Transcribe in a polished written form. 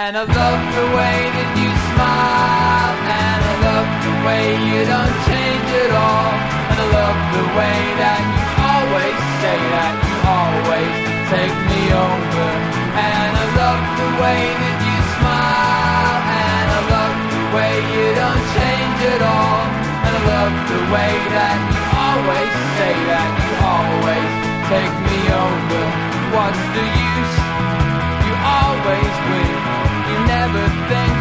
And I love the way that you smile, and I love the way you don't change at all. And I love the way that you always say that you always take me over. And I love the way that you smile, and I love the way you don't change at all. And I love the way that you always say that you always take me over. What's the use? You always win. You never think